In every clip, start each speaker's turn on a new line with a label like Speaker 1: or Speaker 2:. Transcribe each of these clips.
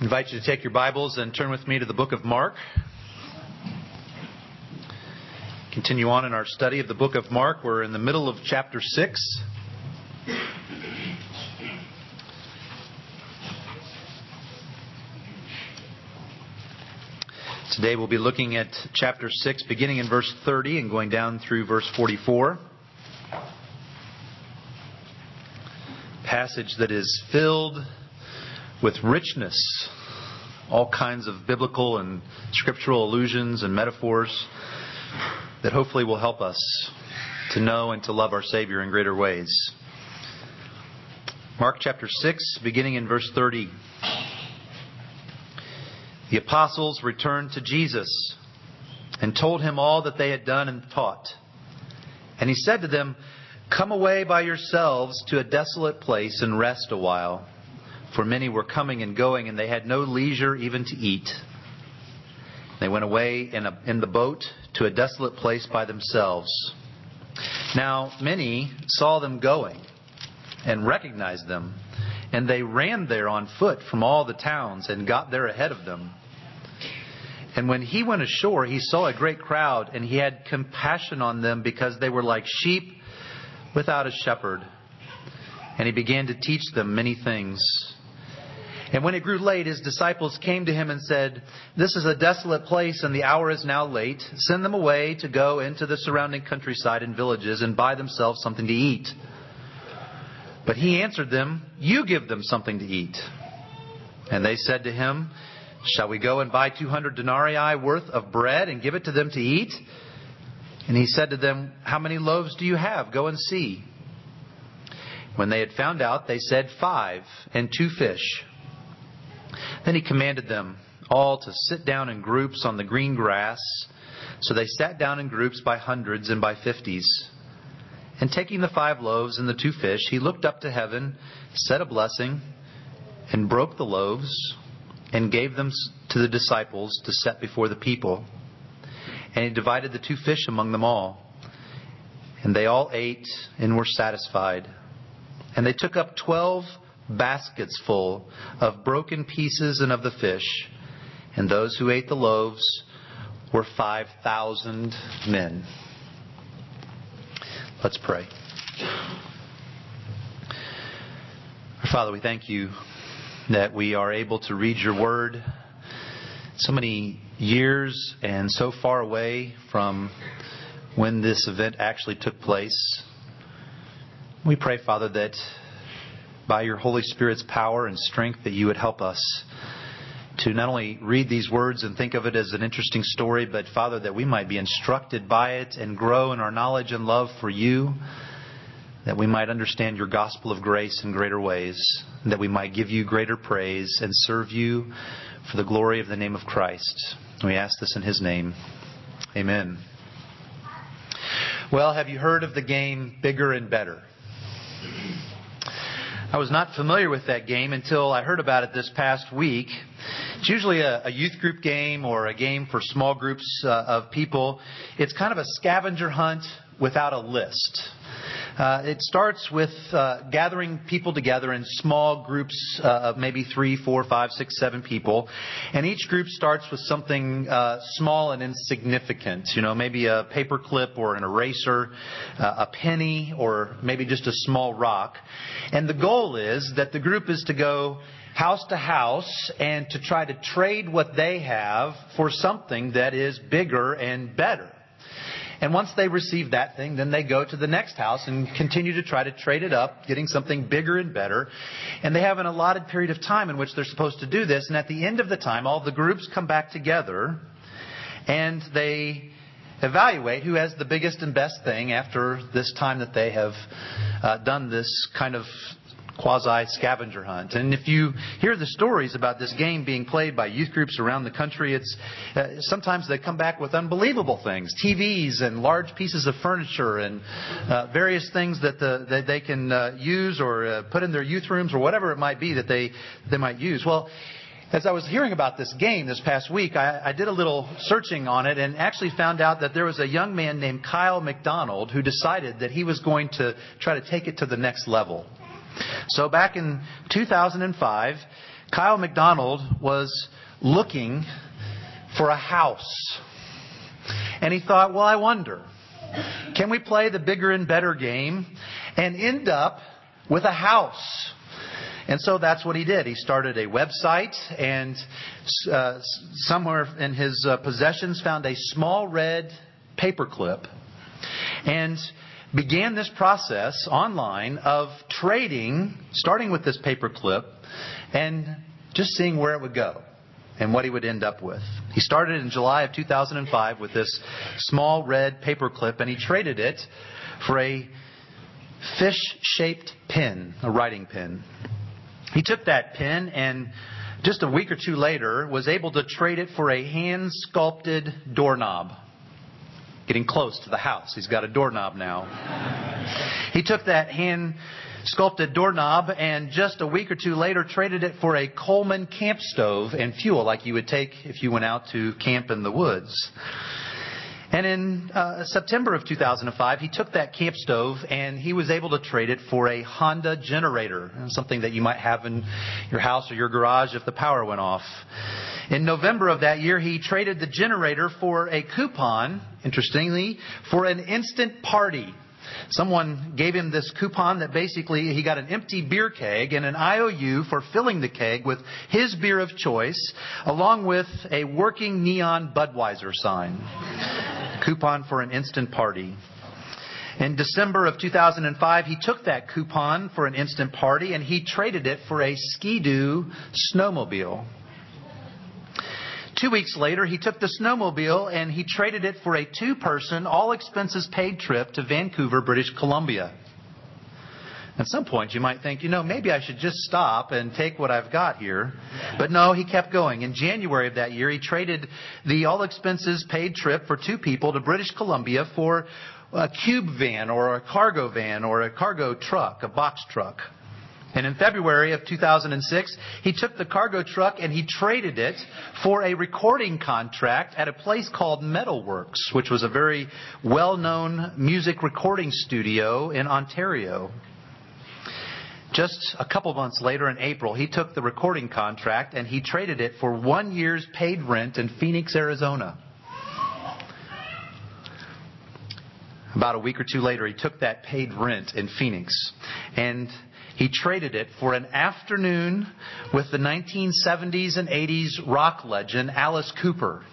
Speaker 1: I invite you to take your Bibles and turn with me to the book of Mark. Continue on in our study of the book of Mark. We're in the middle of chapter 6. Today we'll be looking at chapter 6, beginning in verse 30 and going down through verse 44. Passage that is filled with richness, all kinds of biblical and scriptural allusions and metaphors that hopefully will help us to know and to love our Savior in greater ways. Mark chapter 6, beginning in verse 30. The apostles returned to Jesus and told him all that they had done and taught. And he said to them, "Come away by yourselves to a desolate place and rest a while." For many were coming and going, and they had no leisure even to eat. They went away in the boat to a desolate place by themselves. Now many saw them going and recognized them, and they ran there on foot from all the towns and got there ahead of them. And when he went ashore, he saw a great crowd, and he had compassion on them because they were like sheep without a shepherd. And he began to teach them many things. And when it grew late, his disciples came to him and said, "This is a desolate place, and the hour is now late. Send them away to go into the surrounding countryside and villages and buy themselves something to eat." But he answered them, "You give them something to eat." And they said to him, "Shall we go and buy 200 denarii worth of bread and give it to them to eat?" And he said to them, "How many loaves do you have? Go and see." When they had found out, they said, 5 and 2 fish. Then he commanded them all to sit down in groups on the green grass. So they sat down in groups by hundreds and by 50s. And taking the 5 loaves and the 2 fish, he looked up to heaven, said a blessing, and broke the loaves, and gave them to the disciples to set before the people. And he divided the 2 fish among them all. And they all ate and were satisfied. And they took up 12 baskets full of broken pieces and of the fish. And those who ate the loaves were 5,000 men. Let's pray. Our Father, we thank you that we are able to read your word so many years and so far away from when this event actually took place. We pray, Father, that by your Holy Spirit's power and strength that you would help us to not only read these words and think of it as an interesting story, but, Father, that we might be instructed by it and grow in our knowledge and love for you, that we might understand your gospel of grace in greater ways, that we might give you greater praise and serve you for the glory of the name of Christ. We ask this in his name. Amen. Well, have you heard of the game Bigger and Better? I was not familiar with that game until I heard about it this past week. It's usually a youth group game or a game for small groups of people. It's kind of a scavenger hunt without a list. It starts with gathering people together in small groups of maybe 3, 4, 5, 6, 7 people. And each group starts with something small and insignificant. You know, maybe a paper clip or an eraser, a penny, or maybe just a small rock. And the goal is that the group is to go house to house and to try to trade what they have for something that is bigger and better. And once they receive that thing, then they go to the next house and continue to try to trade it up, getting something bigger and better. And they have an allotted period of time in which they're supposed to do this. And at the end of the time, all the groups come back together and they evaluate who has the biggest and best thing after this time that they have done this kind of quasi-scavenger hunt. And if you hear the stories about this game being played by youth groups around the country, it's sometimes they come back with unbelievable things. TVs and large pieces of furniture and various things that they can use or put in their youth rooms or whatever it might be that they might use. Well, as I was hearing about this game this past week, I did a little searching on it and actually found out that there was a young man named Kyle McDonald who decided that he was going to try to take it to the next level. So back in 2005, Kyle McDonald was looking for a house. And he thought, well, I wonder, can we play the bigger and better game and end up with a house? And so that's what he did. He started a website and somewhere in his possessions found a small red paperclip and began this process online of trading, starting with this paperclip and just seeing where it would go and what he would end up with. He started in July of 2005 with this small red paperclip, and he traded it for a fish-shaped pen, a writing pen. He took that pen and just a week or two later was able to trade it for a hand-sculpted doorknob. Getting close to the house. He's got a doorknob now. He took that hand-sculpted doorknob and just a week or two later traded it for a Coleman camp stove and fuel like you would take if you went out to camp in the woods. And in September of 2005, he took that camp stove and he was able to trade it for a Honda generator, something that you might have in your house or your garage if the power went off. In November of that year, he traded the generator for a coupon, interestingly, for an instant party. Someone gave him this coupon that basically he got an empty beer keg and an IOU for filling the keg with his beer of choice, along with a working neon Budweiser sign. Coupon for an instant party. In December of 2005, he took that coupon for an instant party and he traded it for a Ski-Doo snowmobile. 2 weeks later, he took the snowmobile and he traded it for a 2-person, all-expenses-paid trip to Vancouver, British Columbia. At some point, you might think, maybe I should just stop and take what I've got here. But no, he kept going. In January of that year, he traded the all-expenses-paid trip for 2 people to British Columbia for a cube van or a cargo truck, a box truck. And in February of 2006, he took the cargo truck and he traded it for a recording contract at a place called Metalworks, which was a very well-known music recording studio in Ontario. Just a couple months later in April, he took the recording contract and he traded it for 1 year's paid rent in Phoenix, Arizona. About a week or two later, he took that paid rent in Phoenix and he traded it for an afternoon with the 1970s and 80s rock legend Alice Cooper.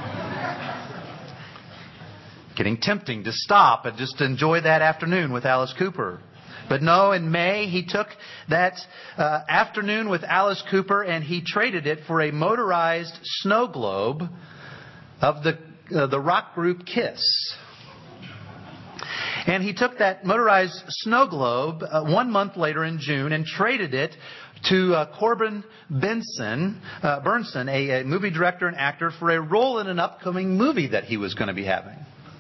Speaker 1: Getting tempting to stop and just enjoy that afternoon with Alice Cooper. But no, in May, he took that afternoon with Alice Cooper and he traded it for a motorized snow globe of the rock group Kiss. And he took that motorized snow globe 1 month later in June and traded it to Corbin Bernsen, a movie director and actor, for a role in an upcoming movie that he was going to be having.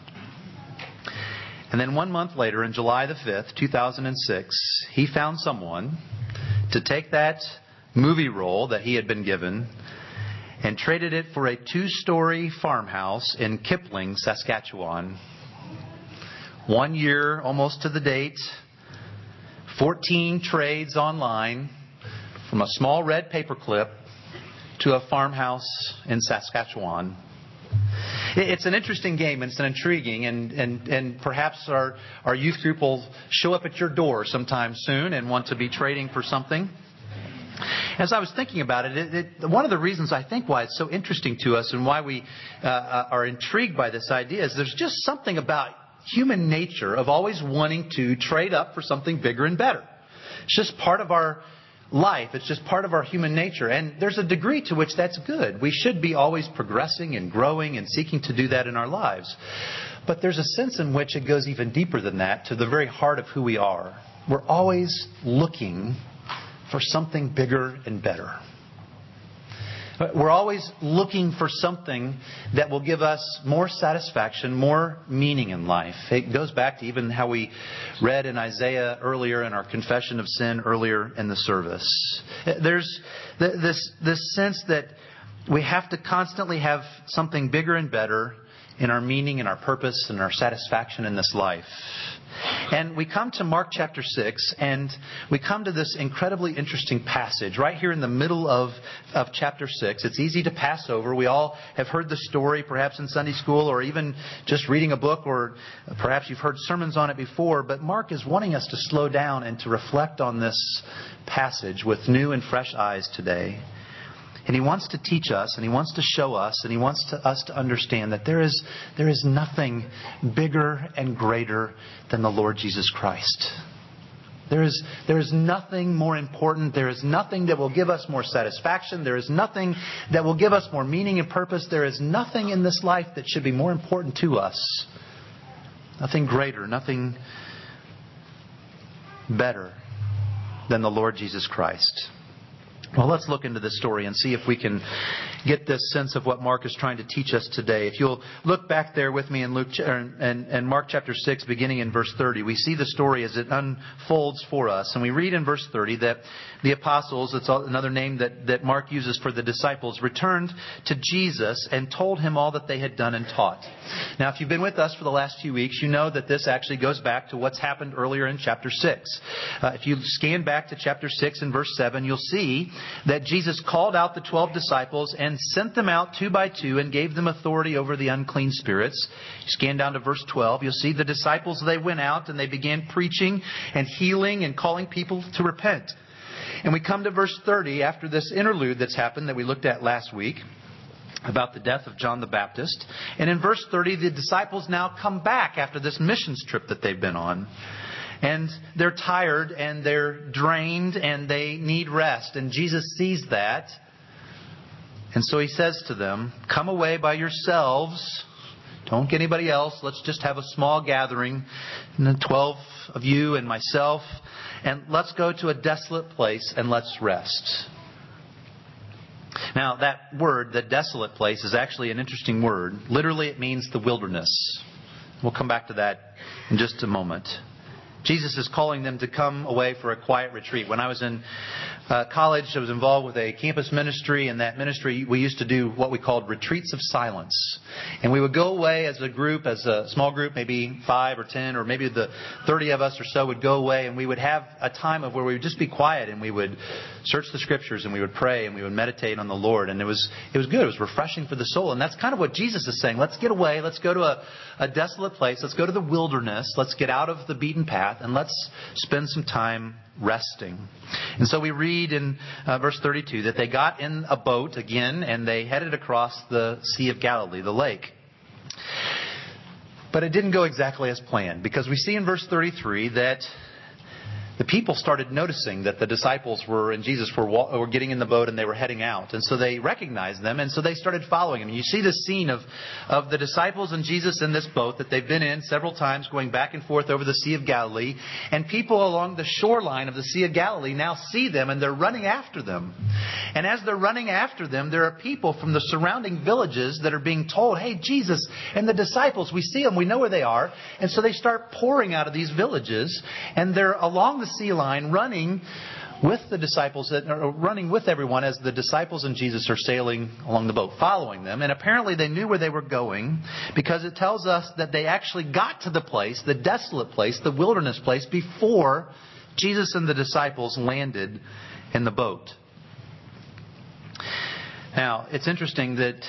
Speaker 1: And then 1 month later, in July the 5th, 2006, he found someone to take that movie role that he had been given and traded it for a 2-story farmhouse in Kipling, Saskatchewan. 1 year, almost to the date, 14 trades online from a small red paperclip to a farmhouse in Saskatchewan. It's an interesting game, and it's an intriguing, and perhaps our youth group will show up at your door sometime soon and want to be trading for something. As I was thinking about it, one of the reasons I think why it's so interesting to us and why we are intrigued by this idea is there's just something about human nature of always wanting to trade up for something bigger and better. It's just part of our life. It's just part of our human nature. And there's a degree to which that's good. We should be always progressing and growing and seeking to do that in our lives. But there's a sense in which it goes even deeper than that, to the very heart of who we are. We're always looking for something bigger and better. We're always looking for something that will give us more satisfaction, more meaning in life. It goes back to even how we read in Isaiah earlier in our confession of sin earlier in the service. There's this sense that we have to constantly have something bigger and better in our meaning and our purpose and our satisfaction in this life. And we come to Mark chapter 6, and we come to this incredibly interesting passage right here in the middle of chapter 6. It's easy to pass over. We all have heard the story, perhaps in Sunday school or even just reading a book, or perhaps you've heard sermons on it before. But Mark is wanting us to slow down and to reflect on this passage with new and fresh eyes today. And he wants to teach us, and he wants to show us, and he wants us to understand that there is nothing bigger and greater than the Lord Jesus Christ. There is nothing more important. There is nothing that will give us more satisfaction. There is nothing that will give us more meaning and purpose. There is nothing in this life that should be more important to us. Nothing greater, nothing better than the Lord Jesus Christ. Well, let's look into this story and see if we can get this sense of what Mark is trying to teach us today. If you'll look back there with me in Mark chapter 6, beginning in verse 30, we see the story as it unfolds for us. And we read in verse 30 that the apostles, it's another name that Mark uses for the disciples, returned to Jesus and told him all that they had done and taught. Now, if you've been with us for the last few weeks, you know that this actually goes back to what's happened earlier in chapter 6. If you scan back to chapter 6 and verse 7, you'll see that Jesus called out the 12 disciples and sent them out 2 by 2 and gave them authority over the unclean spirits. You scan down to verse 12, you'll see the disciples, they went out and they began preaching and healing and calling people to repent. And we come to verse 30 after this interlude that's happened that we looked at last week about the death of John the Baptist. And in verse 30, the disciples now come back after this missions trip that they've been on. And they're tired and they're drained and they need rest. And Jesus sees that. And so he says to them, come away by yourselves. Don't get anybody else. Let's just have a small gathering. 12 of you and myself. And let's go to a desolate place and let's rest. Now, that word, the desolate place, is actually an interesting word. Literally, it means the wilderness. We'll come back to that in just a moment. Jesus is calling them to come away for a quiet retreat. When I was in college, I was involved with a campus ministry. In that ministry, we used to do what we called retreats of silence. And we would go away as a group, as a small group, maybe 5 or 10, or maybe the 30 of us or so would go away. And we would have a time of where we would just be quiet and we would search the Scriptures and we would pray and we would meditate on the Lord. And it was good. It was refreshing for the soul. And that's kind of what Jesus is saying. Let's get away. Let's go to a desolate place. Let's go to the wilderness. Let's get out of the beaten path and let's spend some time resting. And so we read in verse 32 that they got in a boat again and they headed across the Sea of Galilee, the lake. But it didn't go exactly as planned, because we see in verse 33 that the people started noticing that the disciples and Jesus were getting in the boat and they were heading out. And so they recognized them and so they started following them. You see the scene of the disciples and Jesus in this boat that they've been in several times, going back and forth over the Sea of Galilee. And people along the shoreline of the Sea of Galilee now see them and they're running after them. And as they're running after them, there are people from the surrounding villages that are being told, hey, Jesus and the disciples, we see them, we know where they are. And so they start pouring out of these villages and they're along the sea line running with the disciples, running with everyone as the disciples and Jesus are sailing along the boat, following them. And apparently they knew where they were going, because it tells us that they actually got to the place, the desolate place, the wilderness place, before Jesus and the disciples landed in the boat. Now, it's interesting that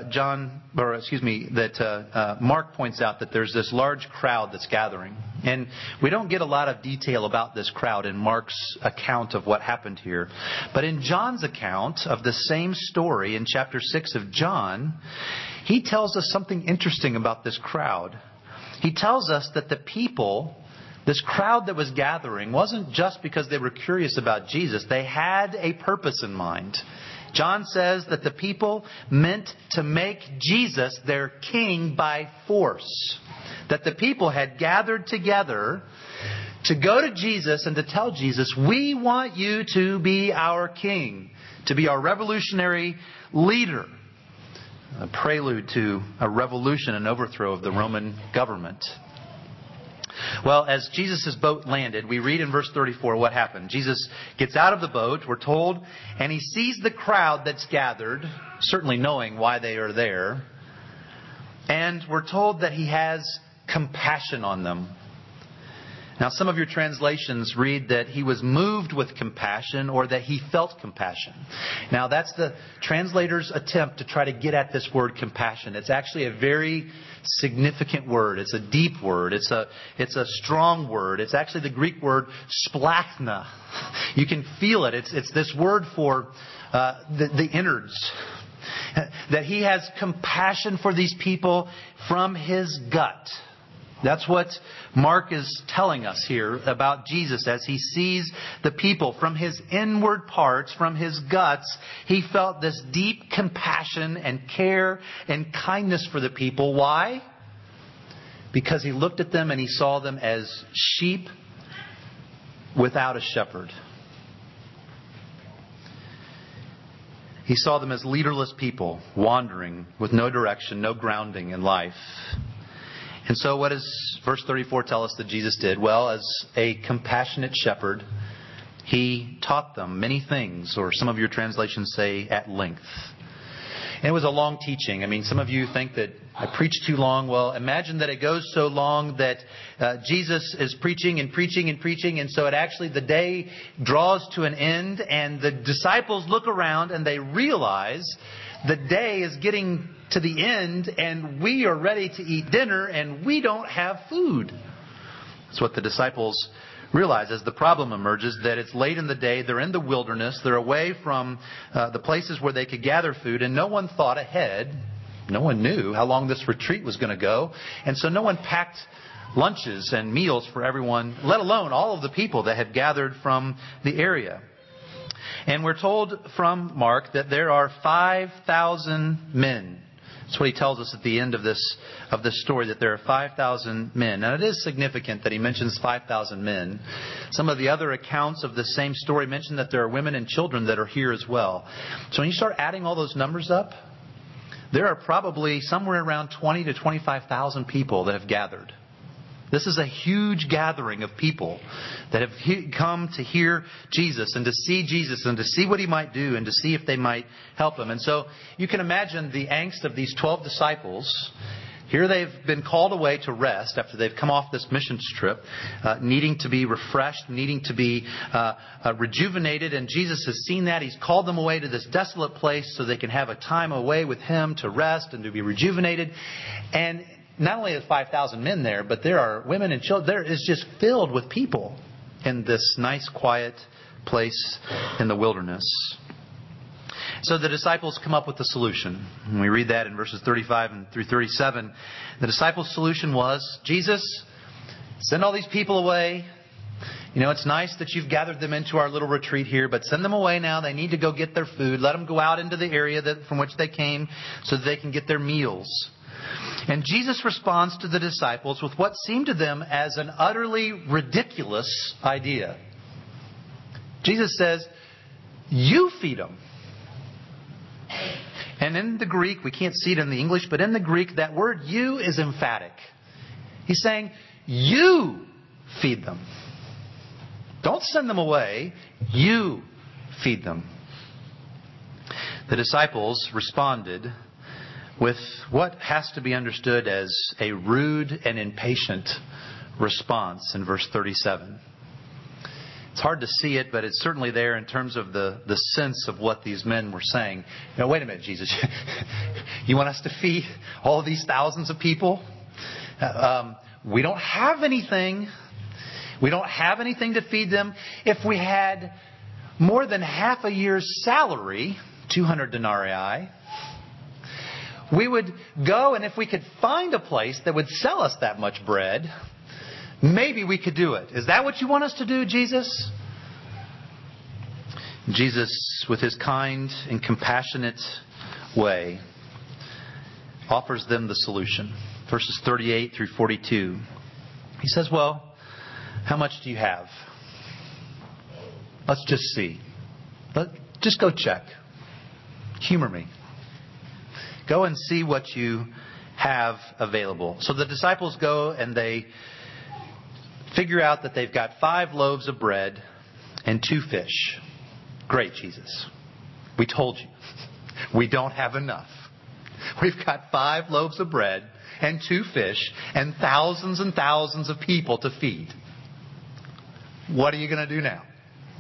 Speaker 1: Mark points out that there's this large crowd that's gathering. And we don't get a lot of detail about this crowd in Mark's account of what happened here. But in John's account of the same story in chapter 6 of John, he tells us something interesting about this crowd. He tells us that the people, this crowd that was gathering, wasn't just because they were curious about Jesus. They had a purpose in mind. John says that the people meant to make Jesus their king by force. That the people had gathered together to go to Jesus and to tell Jesus, we want you to be our king, to be our revolutionary leader. A prelude to a revolution and overthrow of the Roman government. Well, as Jesus' boat landed, we read in verse 34 what happened. Jesus gets out of the boat, we're told, and he sees the crowd that's gathered, certainly knowing why they are there. And we're told that he has compassion on them. Now, some of your translations read that he was moved with compassion or that he felt compassion. Now, that's the translator's attempt to try to get at this word compassion. It's actually a very significant word. It's a deep word. It's a strong word. It's actually the Greek word splachna. You can feel it. It's this word for the innards. That he has compassion for these people from his gut. That's what Mark is telling us here about Jesus. As he sees the people from his inward parts, from his guts, he felt this deep compassion and care and kindness for the people. Why? Because he looked at them and he saw them as sheep without a shepherd. He saw them as leaderless people, wandering with no direction, no grounding in life. And so what does verse 34 tell us that Jesus did? Well, as a compassionate shepherd, he taught them many things, or some of your translations say at length. And it was a long teaching. I mean, some of you think that I preach too long. Well, imagine that it goes so long that Jesus is preaching and preaching and preaching. And so the day draws to an end and the disciples look around and they realize the day is getting to the end and we are ready to eat dinner and we don't have food. That's what the disciples realize as the problem emerges, that it's late in the day, they're in the wilderness, they're away from the places where they could gather food, and no one thought ahead. No one knew how long this retreat was going to go. And so no one packed lunches and meals for everyone, let alone all of the people that had gathered from the area. And we're told from Mark that there are 5,000 men. That's what he tells us at the end of this story, that there are 5,000 men. Now, it is significant that he mentions 5,000 men. Some of the other accounts of the same story mention that there are women and children that are here as well. So when you start adding all those numbers up, there are probably somewhere around 20 to 25,000 people that have gathered. This is a huge gathering of people that have come to hear Jesus and to see what he might do and to see if they might help him. And so you can imagine the angst of these 12 disciples. Here they've been called away to rest after they've come off this missions trip, needing to be refreshed, needing to be rejuvenated. And Jesus has seen that. He's called them away to this desolate place so they can have a time away with him to rest and to be rejuvenated. And not only are 5,000 men there, but there are women and children. There is just filled with people in this nice, quiet place in the wilderness. So the disciples come up with a solution. And we read that in verses 35 and through 37. The disciples' solution was, Jesus, send all these people away. You know, it's nice that you've gathered them into our little retreat here, but send them away now. They need to go get their food. Let them go out into the area from which they came so that they can get their meals. And Jesus responds to the disciples with what seemed to them as an utterly ridiculous idea. Jesus says, you feed them. And in the Greek, we can't see it in the English, but in the Greek, that word you is emphatic. He's saying, you feed them. Don't send them away. You feed them. The disciples responded with what has to be understood as a rude and impatient response in verse 37. It's hard to see it, but it's certainly there in terms of the sense of what these men were saying. Now, wait a minute, Jesus. You want us to feed all of these thousands of people? We don't have anything. We don't have anything to feed them. If we had more than half a year's salary, 200 denarii, we would go, and if we could find a place that would sell us that much bread, maybe we could do it. Is that what you want us to do, Jesus? Jesus, with his kind and compassionate way, offers them the solution. Verses 38 through 42. He says, well, how much do you have? Let's just see. Just go check. Humor me. Go and see what you have available. So the disciples go and they figure out that they've got 5 loaves of bread and 2 fish. Great, Jesus. We told you. We don't have enough. We've got 5 loaves of bread and 2 fish and thousands of people to feed. What are you going to do now?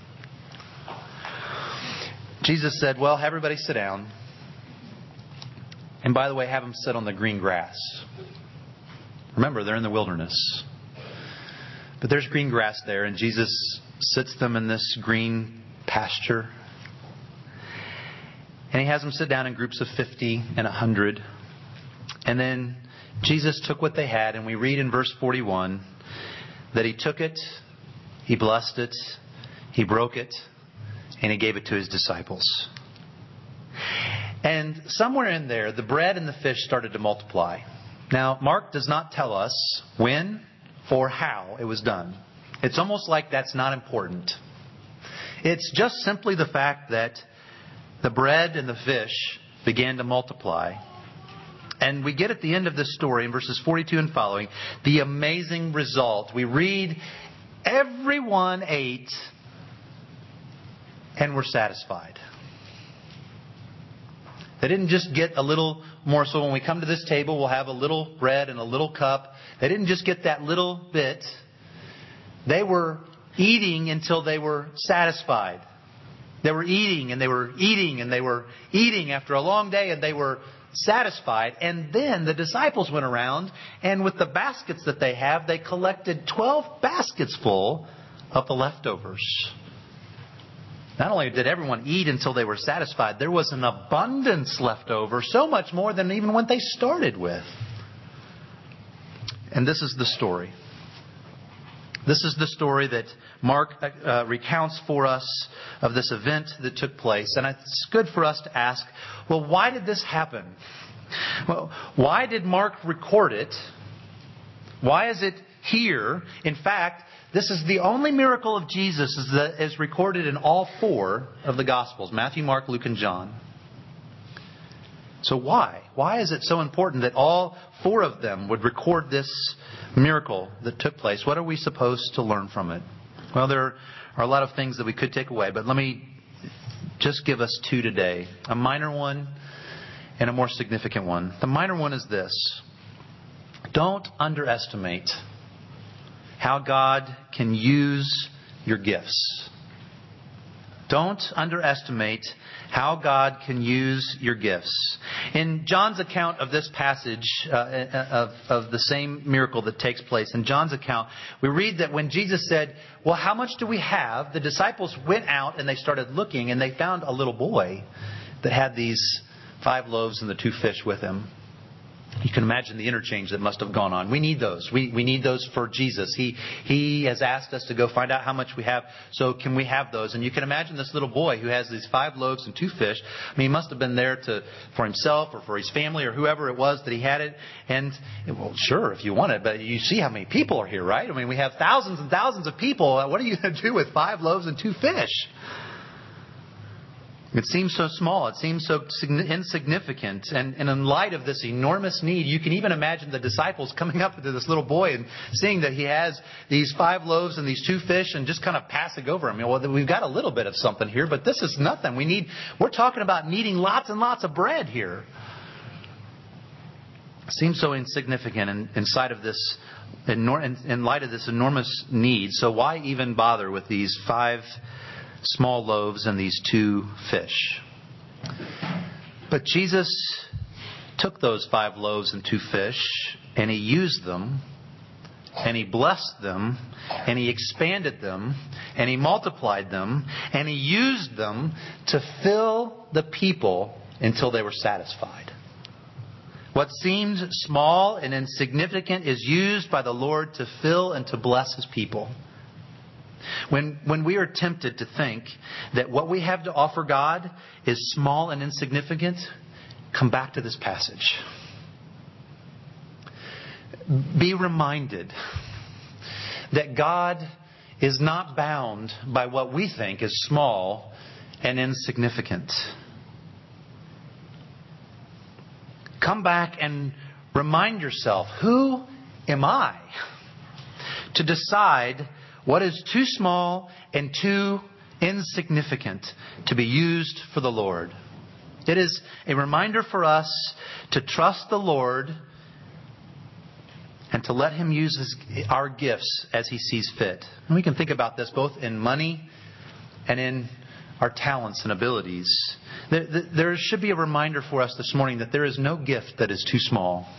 Speaker 1: Jesus said, well, have everybody sit down. And by the way, have them sit on the green grass. Remember, they're in the wilderness. But there's green grass there, and Jesus sits them in this green pasture. And He has them sit down in groups of 50 and 100. And then Jesus took what they had, and we read in verse 41 that He took it, He blessed it, He broke it, and He gave it to His disciples. And somewhere in there, the bread and the fish started to multiply. Now, Mark does not tell us when or how it was done. It's almost like that's not important. It's just simply the fact that the bread and the fish began to multiply. And we get at the end of this story, in verses 42 and following, the amazing result. We read, everyone ate and were satisfied. They didn't just get a little morsel. When we come to this table, we'll have a little bread and a little cup. They didn't just get that little bit. They were eating until they were satisfied. They were eating and they were eating and they were eating after a long day, and they were satisfied. And then the disciples went around, and with the baskets that they have, they collected 12 baskets full of the leftovers. Not only did everyone eat until they were satisfied, there was an abundance left over, so much more than even what they started with. And this is the story. This is the story that Mark recounts for us of this event that took place. And it's good for us to ask, well, why did this happen? Well, why did Mark record it? Why is it here? In fact, this is the only miracle of Jesus that is recorded in all four of the Gospels: Matthew, Mark, Luke, and John. So why? Why is it so important that all four of them would record this miracle that took place? What are we supposed to learn from it? Well, there are a lot of things that we could take away, but let me just give us two today. A minor one and a more significant one. The minor one is this: don't underestimate how God can use your gifts. Don't underestimate how God can use your gifts. In John's account of this passage, of the same miracle that takes place, in John's account, we read that when Jesus said, well, how much do we have? The disciples went out and they started looking, and they found a little boy that had these 5 loaves and the 2 fish with him. You can imagine the interchange that must have gone on. We need those. We need those for Jesus. He has asked us to go find out how much we have, so can we have those? And you can imagine this little boy who has these 5 loaves and 2 fish. I mean, he must have been there for himself or for his family or whoever it was that he had it. And, well, sure, if you want it, but you see how many people are here, right? I mean, we have thousands and thousands of people. What are you going to do with 5 loaves and 2 fish? It seems so small. It seems so insignificant. And in light of this enormous need, you can even imagine the disciples coming up to this little boy and seeing that he has these 5 loaves and these 2 fish and just kind of passing over him. Well, we've got a little bit of something here, but this is nothing. We're talking about needing lots and lots of bread here. It seems so insignificant in light of this enormous need. So why even bother with these 5 small loaves and these 2 fish? But Jesus took those 5 loaves and 2 fish, and He used them, and He blessed them, and He expanded them, and He multiplied them, and He used them to fill the people until they were satisfied. What seemed small and insignificant is used by the Lord to fill and to bless His people. When we are tempted to think that what we have to offer God is small and insignificant, come back to this passage. Be reminded that God is not bound by what we think is small and insignificant. Come back and remind yourself, who am I to decide what is too small and too insignificant to be used for the Lord? It is a reminder for us to trust the Lord and to let Him use our gifts as He sees fit. And we can think about this both in money and in our talents and abilities. There should be a reminder for us this morning that there is no gift that is too small.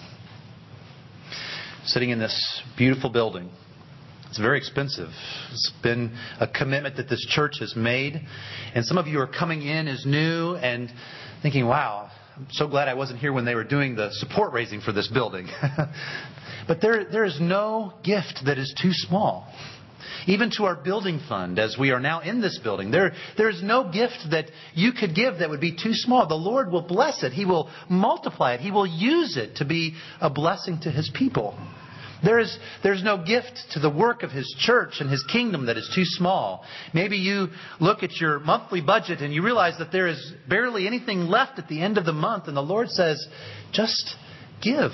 Speaker 1: Sitting in this beautiful building, it's very expensive. It's been a commitment that this church has made. And some of you are coming in as new and thinking, wow, I'm so glad I wasn't here when they were doing the support raising for this building. But there is no gift that is too small. Even to our building fund, as we are now in this building, there is no gift that you could give that would be too small. The Lord will bless it. He will multiply it. He will use it to be a blessing to His people. There's no gift to the work of His church and His kingdom that is too small. Maybe you look at your monthly budget and you realize that there is barely anything left at the end of the month. And the Lord says, just give.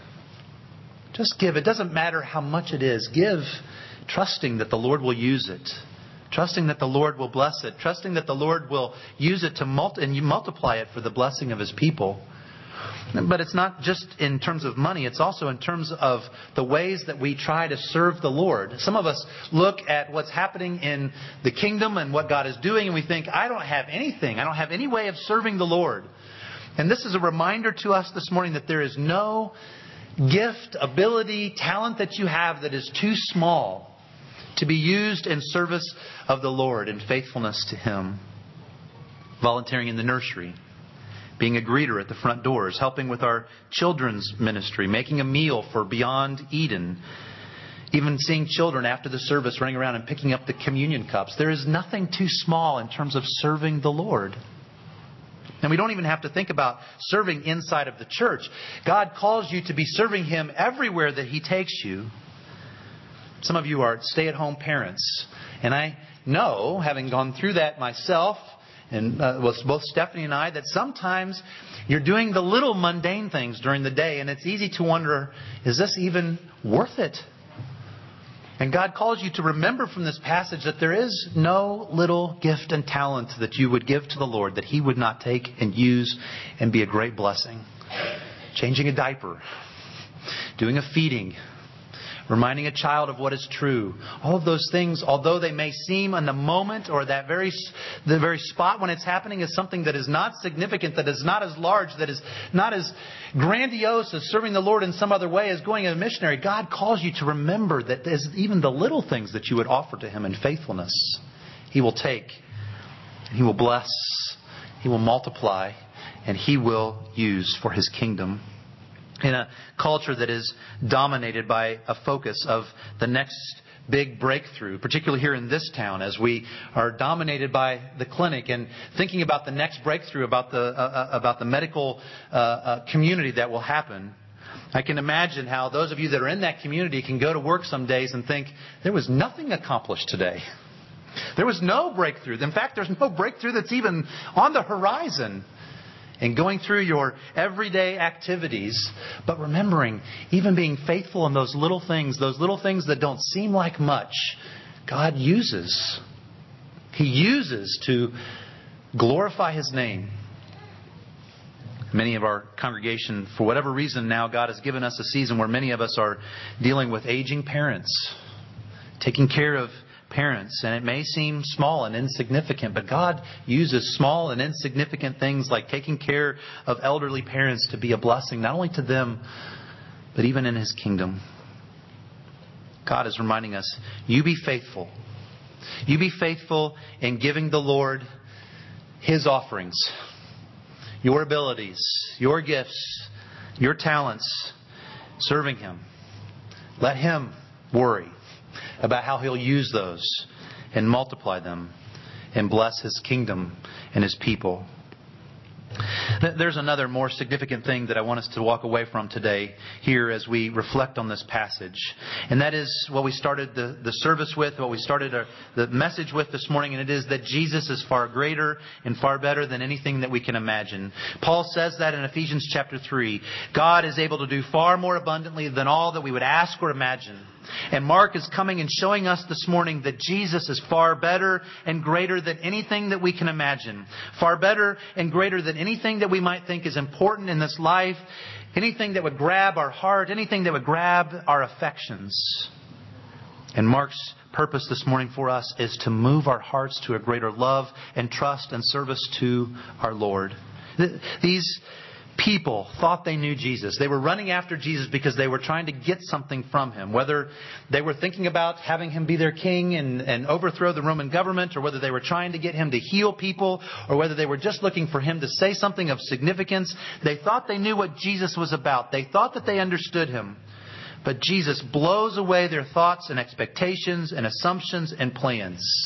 Speaker 1: Just give. It doesn't matter how much it is. Give, trusting that the Lord will use it. Trusting that the Lord will bless it. Trusting that the Lord will use it to multiply it for the blessing of His people. But it's not just in terms of money. It's also in terms of the ways that we try to serve the Lord. Some of us look at what's happening in the kingdom and what God is doing, and we think, I don't have anything. I don't have any way of serving the Lord. And this is a reminder to us this morning that there is no gift, ability, talent that you have that is too small to be used in service of the Lord in faithfulness to Him. Volunteering in the nursery, being a greeter at the front doors, helping with our children's ministry, making a meal for Beyond Eden, even seeing children after the service running around and picking up the communion cups. There is nothing too small in terms of serving the Lord. And we don't even have to think about serving inside of the church. God calls you to be serving Him everywhere that He takes you. Some of you are stay-at-home parents. And I know, having gone through that myself, and with both Stephanie and I, that sometimes you're doing the little mundane things during the day, and it's easy to wonder, is this even worth it? And God calls you to remember from this passage that there is no little gift and talent that you would give to the Lord that He would not take and use and be a great blessing. Changing a diaper, doing a feeding, reminding a child of what is true. All of those things, although they may seem in the moment or the very spot when it's happening is something that is not significant, that is not as large, that is not as grandiose as serving the Lord in some other way as going as a missionary. God calls you to remember that there's even the little things that you would offer to Him in faithfulness, He will take, He will bless, He will multiply, and He will use for His kingdom. In a culture that is dominated by a focus of the next big breakthrough, particularly here in this town, as we are dominated by the clinic and thinking about the next breakthrough, about the medical community that will happen, I can imagine how those of you that are in that community can go to work some days and think, there was nothing accomplished today. There was no breakthrough. In fact, there's no breakthrough that's even on the horizon. And going through your everyday activities, but remembering, even being faithful in those little things that don't seem like much, God uses. He uses to glorify His name. Many of our congregation, for whatever reason now, God has given us a season where many of us are dealing with aging parents, taking care of parents, and it may seem small and insignificant, but God uses small and insignificant things like taking care of elderly parents to be a blessing, not only to them, but even in His kingdom. God is reminding us, you be faithful. You be faithful in giving the Lord His offerings, your abilities, your gifts, your talents, serving Him. Let Him worry about how He'll use those and multiply them and bless His kingdom and His people. There's another more significant thing that I want us to walk away from today here as we reflect on this passage. And that is what we started the service with, what we started the message with this morning, and it is that Jesus is far greater and far better than anything that we can imagine. Paul says that in Ephesians chapter 3. God is able to do far more abundantly than all that we would ask or imagine. And Mark is coming and showing us this morning that Jesus is far better and greater than anything that we can imagine. Far better and greater than anything that we might think is important in this life. Anything that would grab our heart. Anything that would grab our affections. And Mark's purpose this morning for us is to move our hearts to a greater love and trust and service to our Lord. These people thought they knew Jesus. They were running after Jesus because they were trying to get something from Him. Whether they were thinking about having Him be their king and overthrow the Roman government, or whether they were trying to get Him to heal people, or whether they were just looking for Him to say something of significance. They thought they knew what Jesus was about. They thought that they understood Him. But Jesus blows away their thoughts and expectations and assumptions and plans.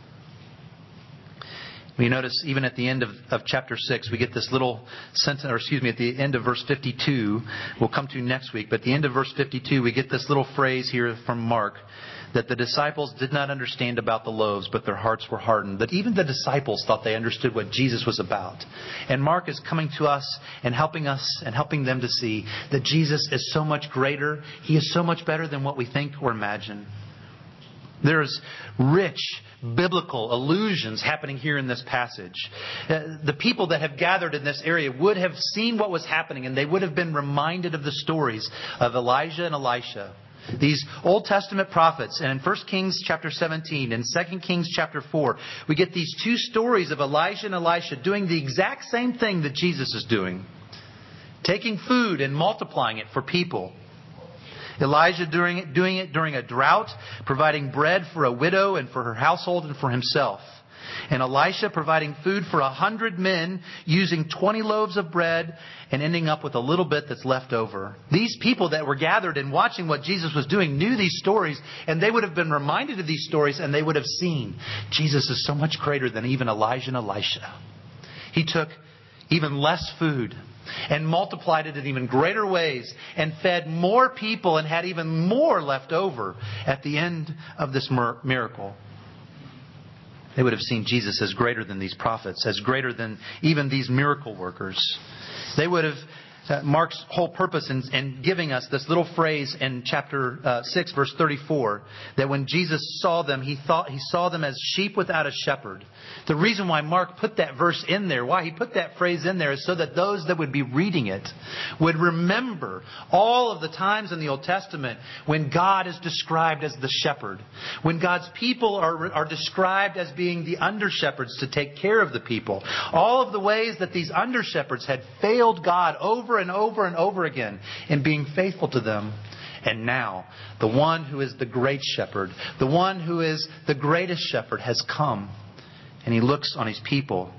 Speaker 1: We notice even at the end of chapter 6, we get this little sentence, at the end of verse 52, we'll come to next week, but at the end of verse 52, we get this little phrase here from Mark, that the disciples did not understand about the loaves, but their hearts were hardened. That even the disciples thought they understood what Jesus was about. And Mark is coming to us and helping them to see that Jesus is so much greater. He is so much better than what we think or imagine. There's rich biblical allusions happening here in this passage. The people that have gathered in this area would have seen what was happening, and they would have been reminded of the stories of Elijah and Elisha. These Old Testament prophets, and in 1 Kings chapter 17 and 2 Kings chapter 4, we get these two stories of Elijah and Elisha doing the exact same thing that Jesus is doing. Taking food and multiplying it for people. Elijah doing it during a drought, providing bread for a widow and for her household and for himself. And Elisha providing food for 100 men, using 20 loaves of bread and ending up with a little bit that's left over. These people that were gathered and watching what Jesus was doing knew these stories, and they would have been reminded of these stories, and they would have seen Jesus is so much greater than even Elijah and Elisha. He took even less food and multiplied it in even greater ways and fed more people and had even more left over at the end of this miracle. They would have seen Jesus as greater than these prophets, as greater than even these miracle workers. They would have, Mark's whole purpose in giving us this little phrase in chapter 6, verse 34, that when Jesus saw them, he saw them as sheep without a shepherd. The reason why Mark put that verse in there, why he put that phrase in there, is so that those that would be reading it would remember all of the times in the Old Testament when God is described as the shepherd. When God's people are described as being the under-shepherds to take care of the people. All of the ways that these under-shepherds had failed God over and over and over again in being faithful to them. And now, the one who is the great shepherd, the one who is the greatest shepherd, has come. And He looks on His people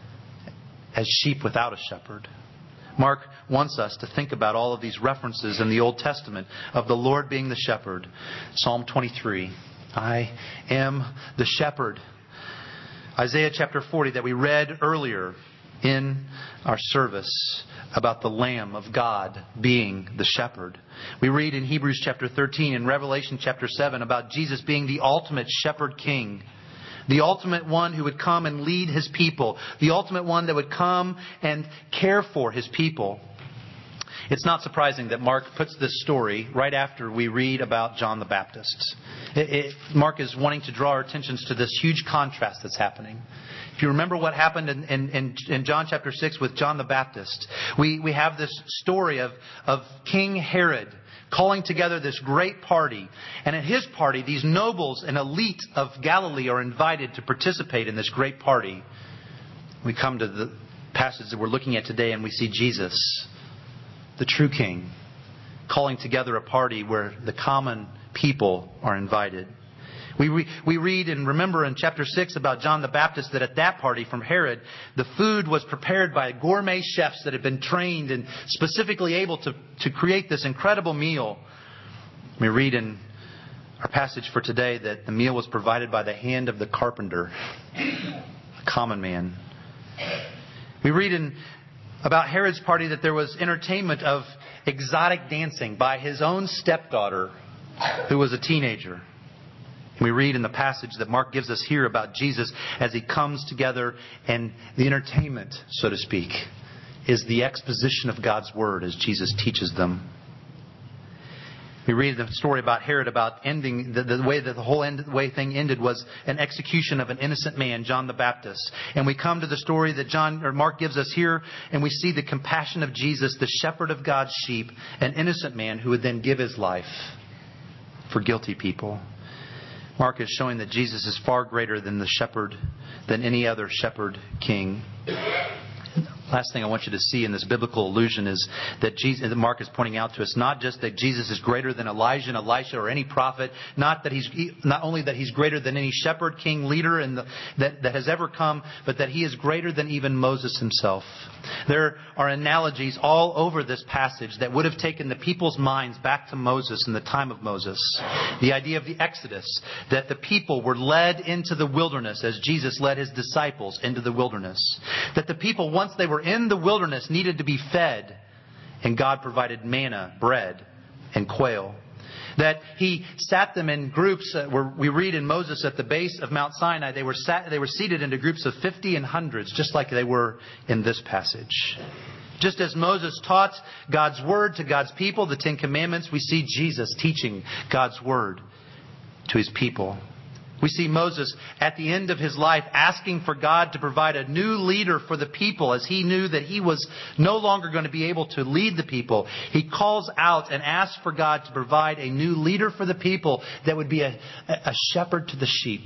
Speaker 1: as sheep without a shepherd. Mark wants us to think about all of these references in the Old Testament of the Lord being the shepherd. Psalm 23, I am the shepherd. Isaiah chapter 40 that we read earlier in our service about the Lamb of God being the shepherd. We read in Hebrews chapter 13 and Revelation chapter 7 about Jesus being the ultimate shepherd king. The ultimate one who would come and lead His people. The ultimate one that would come and care for His people. It's not surprising that Mark puts this story right after we read about John the Baptist. Mark is wanting to draw our attentions to this huge contrast that's happening. If you remember what happened in John chapter 6 with John the Baptist, we have this story of King Herod calling together this great party. And at his party, these nobles and elite of Galilee are invited to participate in this great party. We come to the passage that we're looking at today and we see Jesus, the true king, calling together a party where the common people are invited. We read and remember in chapter 6 about John the Baptist that at that party from Herod, the food was prepared by gourmet chefs that had been trained and specifically able to create this incredible meal. We read in our passage for today that the meal was provided by the hand of the carpenter, a common man. We read about Herod's party that there was entertainment of exotic dancing by his own stepdaughter, who was a teenager. We read in the passage that Mark gives us here about Jesus as He comes together, and the entertainment, so to speak, is the exposition of God's Word as Jesus teaches them. We read the story about Herod about ending, the way that the whole way thing ended was an execution of an innocent man, John the Baptist. And we come to the story that Mark gives us here, and we see the compassion of Jesus, the shepherd of God's sheep, an innocent man who would then give his life for guilty people. Mark is showing that Jesus is far greater than the shepherd, than any other shepherd king. Last thing I want you to see in this biblical allusion is that Mark is pointing out to us not just that Jesus is greater than Elijah and Elisha or any prophet, not only that He's greater than any shepherd, king, leader that has ever come, but that He is greater than even Moses himself. There are analogies all over this passage that would have taken the people's minds back to Moses in the time of Moses. The idea of the Exodus, that the people were led into the wilderness as Jesus led His disciples into the wilderness. That the people, once they were in the wilderness, needed to be fed, and God provided manna, bread, and quail. That He sat them in groups. Where we read in Moses at the base of Mount Sinai, they were seated into groups of 50 and hundreds, just like they were in this passage. Just as Moses taught God's Word to God's people, the Ten Commandments, we see Jesus teaching God's Word to His people. We see Moses at the end of his life asking for God to provide a new leader for the people as he knew that he was no longer going to be able to lead the people. He calls out and asks for God to provide a new leader for the people that would be a shepherd to the sheep.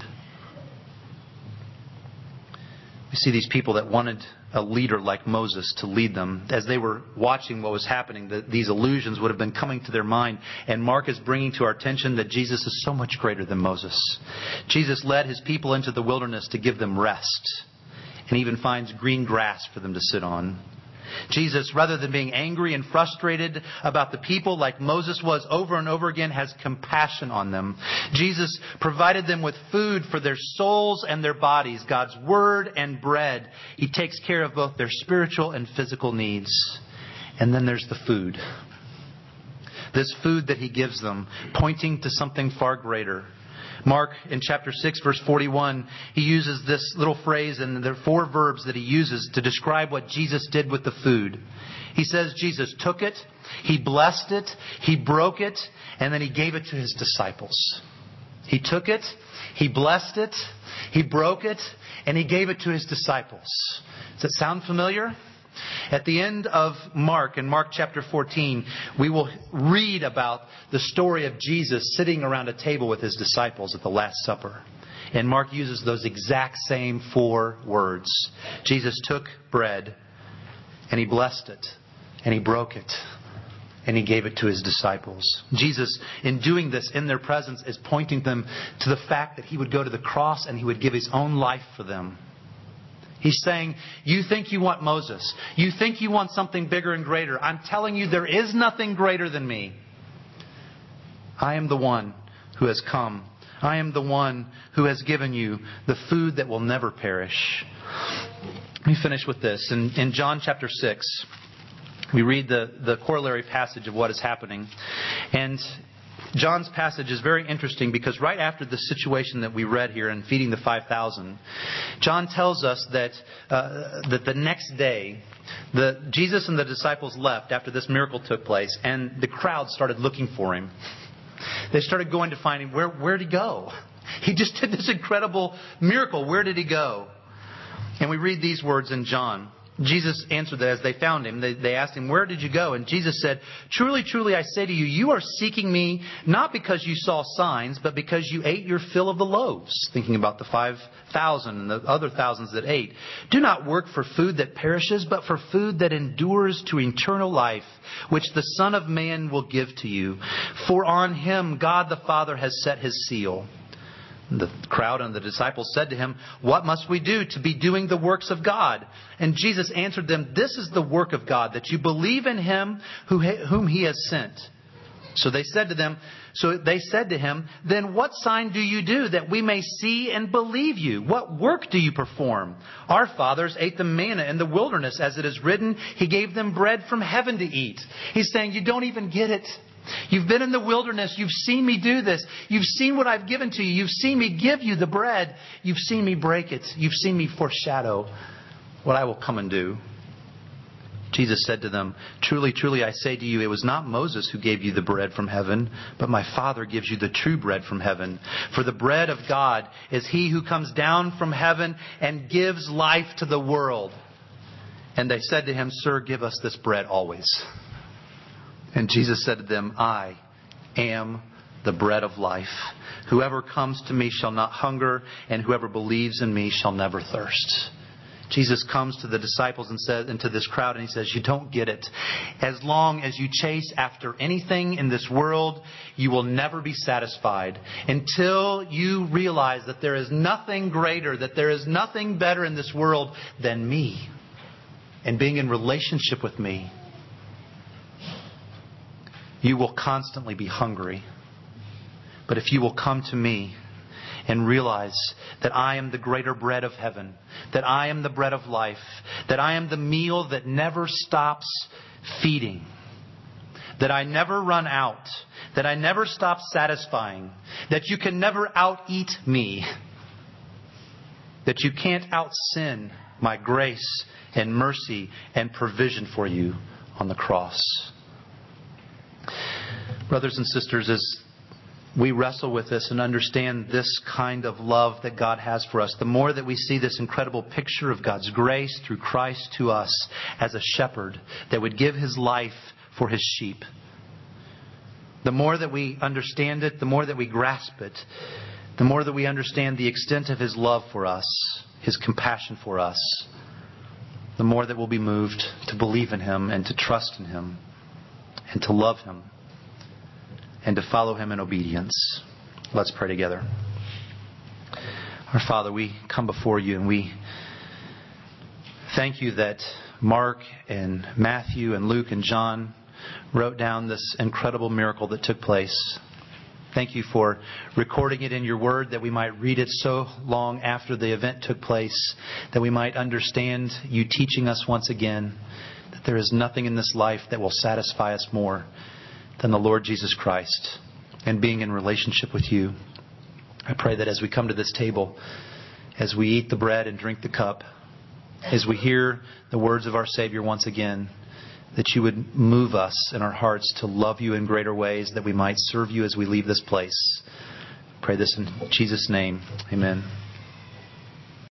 Speaker 1: We see these people that wanted a leader like Moses to lead them. As they were watching what was happening, these illusions would have been coming to their mind. And Mark is bringing to our attention that Jesus is so much greater than Moses. Jesus led His people into the wilderness to give them rest, and even finds green grass for them to sit on. Jesus, rather than being angry and frustrated about the people like Moses was over and over again, has compassion on them. Jesus provided them with food for their souls and their bodies, God's Word and bread. He takes care of both their spiritual and physical needs. And then there's the food. This food that He gives them, pointing to something far greater. Mark, in chapter 6, verse 41, he uses this little phrase, and there are 4 verbs that he uses to describe what Jesus did with the food. He says Jesus took it, He blessed it, He broke it, and then He gave it to His disciples. He took it, He blessed it, He broke it, and He gave it to His disciples. Does that sound familiar? At the end of Mark, in Mark chapter 14, we will read about the story of Jesus sitting around a table with His disciples at the Last Supper. And Mark uses those exact same 4 words. Jesus took bread, and He blessed it, and He broke it, and He gave it to His disciples. Jesus, in doing this in their presence, is pointing them to the fact that He would go to the cross and He would give His own life for them. He's saying, you think you want Moses. You think you want something bigger and greater. I'm telling you, there is nothing greater than me. I am the one who has come. I am the one who has given you the food that will never perish. Let me finish with this. In John chapter 6, we read the corollary passage of what is happening. And John's passage is very interesting because right after the situation that we read here in feeding the 5,000, John tells us that the next day, Jesus and the disciples left after this miracle took place, and the crowd started looking for Him. They started going to find Him. Where'd He go? He just did this incredible miracle. Where did He go? And we read these words in John. Jesus answered that as they found Him. They asked Him, where did you go? And Jesus said, truly, truly, I say to you, you are seeking me not because you saw signs, but because you ate your fill of the loaves. Thinking about the 5,000 and the other thousands that ate. Do not work for food that perishes, but for food that endures to eternal life, which the Son of Man will give to you. For on Him God the Father has set His seal. The crowd and the disciples said to Him, what must we do to be doing the works of God? And Jesus answered them, this is the work of God, that you believe in Him whom He has sent. So they said to Him, then what sign do you do that we may see and believe you? What work do you perform? Our fathers ate the manna in the wilderness, as it is written, He gave them bread from heaven to eat. He's saying, you don't even get it. You've been in the wilderness. You've seen me do this. You've seen what I've given to you. You've seen me give you the bread. You've seen me break it. You've seen me foreshadow what I will come and do. Jesus said to them, "Truly, truly, I say to you, it was not Moses who gave you the bread from heaven, but my Father gives you the true bread from heaven. For the bread of God is he who comes down from heaven and gives life to the world." And they said to him, "Sir, give us this bread always." And Jesus said to them, "I am the bread of life. Whoever comes to me shall not hunger, and whoever believes in me shall never thirst." Jesus comes to the disciples and says, and to this crowd, and he says, "You don't get it. As long as you chase after anything in this world, you will never be satisfied until you realize that there is nothing greater, that there is nothing better in this world than me and being in relationship with me. You will constantly be hungry. But if you will come to me and realize that I am the greater bread of heaven, that I am the bread of life, that I am the meal that never stops feeding, that I never run out, that I never stop satisfying, that you can never out-eat me, that you can't out-sin my grace and mercy and provision for you on the cross." Brothers and sisters, as we wrestle with this and understand this kind of love that God has for us, the more that we see this incredible picture of God's grace through Christ to us as a shepherd that would give his life for his sheep, the more that we understand it, the more that we grasp it, the more that we understand the extent of his love for us, his compassion for us, the more that we'll be moved to believe in him and to trust in him and to love him and to follow him in obedience. Let's pray together. Our Father, we come before you and we thank you that Mark and Matthew and Luke and John wrote down this incredible miracle that took place. Thank you for recording it in your word, that we might read it so long after the event took place, that we might understand you teaching us once again that there is nothing in this life that will satisfy us more than the Lord Jesus Christ and being in relationship with you. I pray that as we come to this table, as we eat the bread and drink the cup, as we hear the words of our Savior once again, that you would move us in our hearts to love you in greater ways, that we might serve you as we leave this place. I pray this in Jesus' name. Amen.